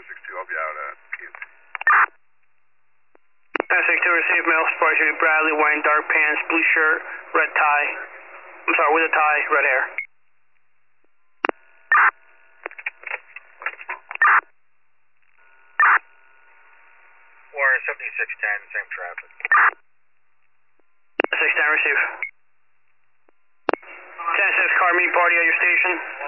1062, I'll be out at Keith. 1062, receive mail, Sparky Bradley, wearing dark pants, blue shirt, red tie. I'm sorry, with a tie, red hair. Warren 7610, same traffic. 610, receive. 10-6 car meet party at your station.